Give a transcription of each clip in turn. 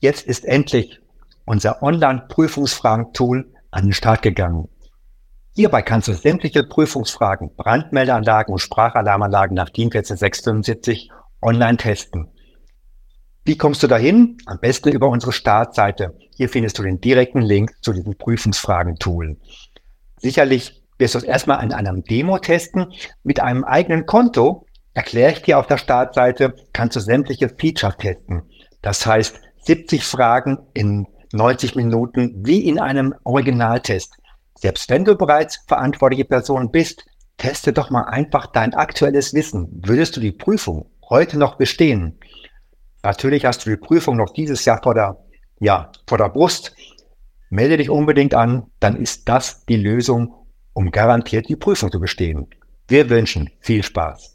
Jetzt ist endlich unser Online-Prüfungsfragen-Tool an den Start gegangen. Hierbei kannst du sämtliche Prüfungsfragen, Brandmeldeanlagen und Sprachalarmanlagen nach DIN 14675 online testen. Wie kommst du dahin? Am besten über unsere Startseite. Hier findest du den direkten Link zu diesem Prüfungsfragen-Tool. Sicherlich wirst du es erstmal an einem Demo testen. Mit einem eigenen Konto, erkläre ich dir auf der Startseite, kannst du sämtliche Features testen. Das heißt, 70 Fragen in 90 Minuten wie in einem Originaltest. Selbst wenn du bereits verantwortliche Person bist, teste doch mal einfach dein aktuelles Wissen. Würdest du die Prüfung heute noch bestehen? Natürlich hast du die Prüfung noch dieses Jahr vor der Brust. Melde dich unbedingt an, dann ist das die Lösung, um garantiert die Prüfung zu bestehen. Wir wünschen viel Spaß.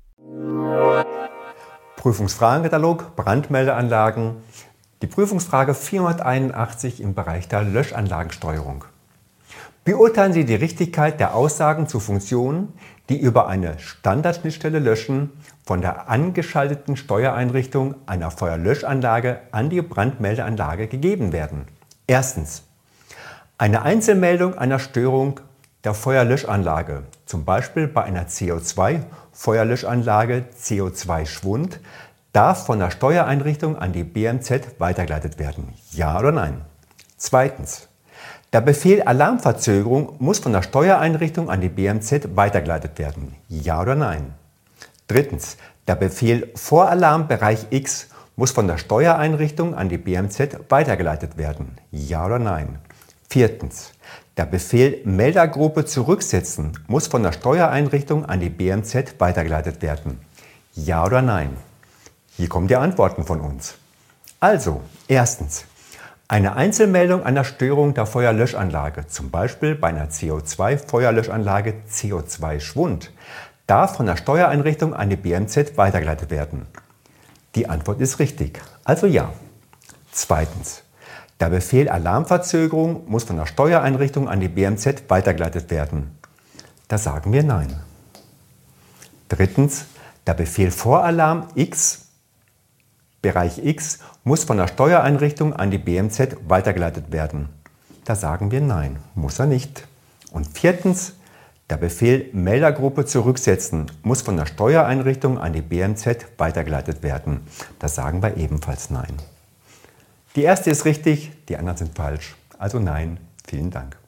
Prüfungsfragenkatalog, Brandmeldeanlagen. Die Prüfungsfrage 481 im Bereich der Löschanlagensteuerung. Beurteilen Sie die Richtigkeit der Aussagen zu Funktionen, die über eine Standardschnittstelle löschen, von der angeschalteten Steuereinrichtung einer Feuerlöschanlage an die Brandmeldeanlage gegeben werden. Erstens. Eine Einzelmeldung einer Störung der Feuerlöschanlage, zum Beispiel bei einer CO2-Feuerlöschanlage CO2-Schwund, darf von der Steuereinrichtung an die BMZ weitergeleitet werden. Ja oder nein? Zweitens. Der Befehl Alarmverzögerung muss von der Steuereinrichtung an die BMZ weitergeleitet werden. Ja oder nein? Drittens. Der Befehl Voralarmbereich X muss von der Steuereinrichtung an die BMZ weitergeleitet werden. Ja oder nein? Viertens. Der Befehl Meldergruppe zurücksetzen muss von der Steuereinrichtung an die BMZ weitergeleitet werden. Ja oder nein? Hier kommen die Antworten von uns. Also, erstens. Eine Einzelmeldung einer Störung der Feuerlöschanlage, zum Beispiel bei einer CO2-Feuerlöschanlage CO2-Schwund, darf von der Steuereinrichtung an die BMZ weitergeleitet werden. Die Antwort ist richtig, also ja. Zweitens. Der Befehl Alarmverzögerung muss von der Steuereinrichtung an die BMZ weitergeleitet werden. Da sagen wir nein. Drittens. Der Befehl Voralarm X, Bereich X, muss von der Steuereinrichtung an die BMZ weitergeleitet werden. Da sagen wir nein, muss er nicht. Und viertens. Der Befehl Meldergruppe zurücksetzen muss von der Steuereinrichtung an die BMZ weitergeleitet werden. Da sagen wir ebenfalls nein. Die erste ist richtig, die anderen sind falsch. Also nein, vielen Dank.